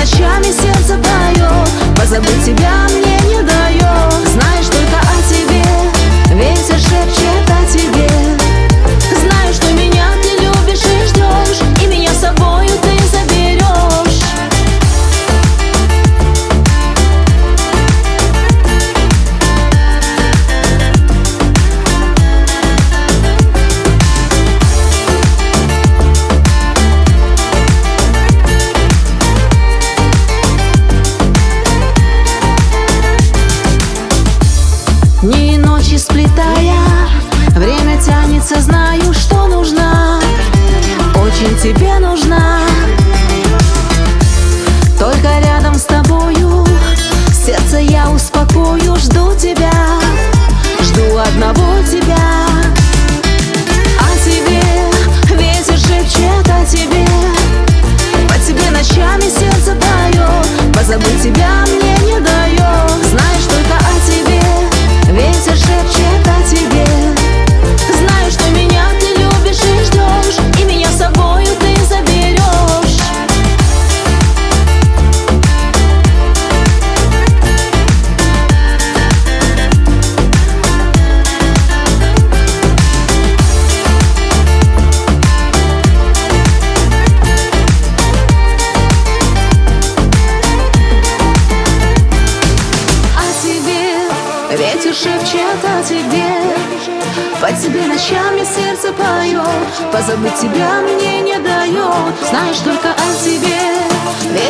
ночами сердце поет, позабыть тебя мне не дает. Знаешь только о тебе, ветер шепчет о тебе. Знаю, что меня ты любишь и ждешь, и меня с собою ты заберешь. Дни и ночи сплетая, время тянется, знаю, что нужна, очень тебе нужна. Только рядом с тобою сердце я успокою. Жду тебя, жду одного тебя. О тебе ветер шепчет о тебе, по тебе ночами сердце поет, позабыть тебя мне не дает. Знаешь только о тебе, ветер шепчет о тебе. Знаю, что меня ты любишь и ждешь, и меня с собою ты заберешь. Ветер шепчет о тебе, по тебе ночами сердце поет, позабыть тебя мне не дает. Знаешь только о тебе,